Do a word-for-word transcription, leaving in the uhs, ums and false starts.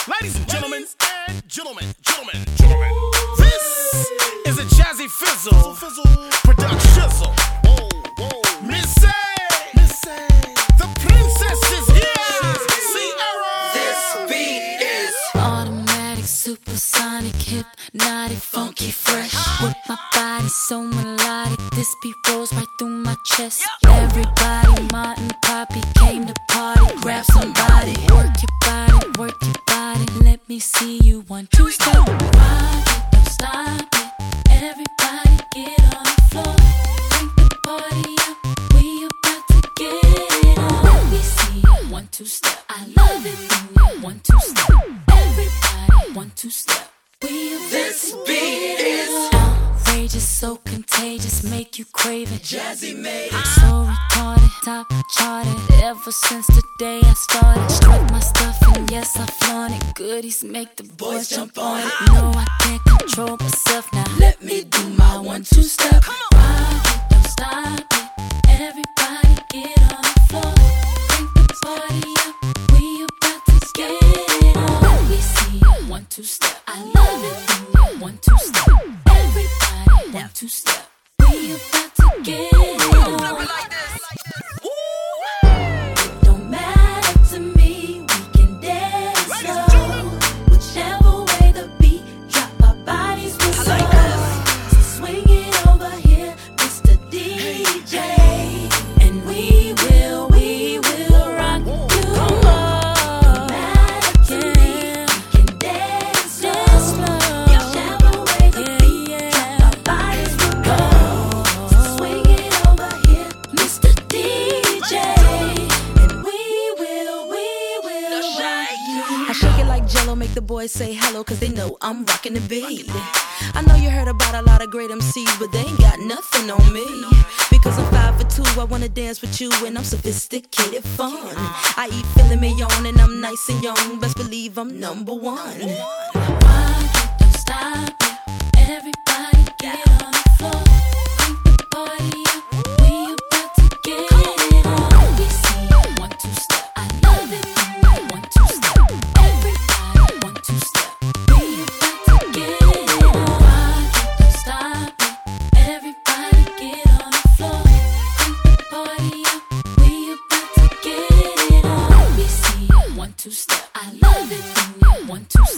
Ladies and gentlemen, and gentlemen, gentlemen, gentlemen, this is a Jazzy Fizzle, Fizzle, production. Whoa, whoa, Missy, Missy, the princess is here. Sierra. This beat is automatic, supersonic, hypnotic, funky, fresh. With my body so melodic, this beat rolls right through my chest. Everybody, Martin, Poppy came to party. Grab somebody, work your body, work your body. Let me see you one, two, step. Rock it, don't stop it. Everybody get on the floor. Crank the party up, we about to get it on. Let me see you one, two, step. I love it when you one, two, step. Everybody, one, two, step. We about This to beat get it is on. Outrageous, so contagious, make you crave it. Jazzy made it. So retarded, top charted. Ever since the day I started, struck my stuff and yes I flaunt it. Goodies make the boys jump on it. No, I can't control myself now. Let me do my one two step. Rock it, don't stop it. Everybody get on the floor. Crank the party up, we about to get it on. Let me see you one two step. I love it when you one two step. Everybody one two step. We about to get it on. It don't matter to me, we can dance slow. Whichever way the beat drop, our bodies will slow. So swing it over here, Mister D J, and we will, we will rock you. Don't matter to me, we can dance slow. Whichever way the beat drop, our bodies will go. So swing it over here, Mister D J, and we will, we will rock you. I shake it like Jello, make the boys say hello, cause they know I'm rocking the beat. I know you heard about a lot of great M Cs, but they ain't got nothing on me. Because I'm five for two, I wanna dance with you, and I'm sophisticated fun. I eat filet mignon, and I'm nice and young, best believe I'm number one. Rock it, don't stop it. Everybody get on the floor. Crank the party up, we about to get it on. Let me see you one two step. I love it when you one two step. Everybody one two step. We about to get it on. Rock it, don't stop it. Everybody get on the floor. Crank the party up, we about to get it on. Let me see you one two step. I love it when you one two step.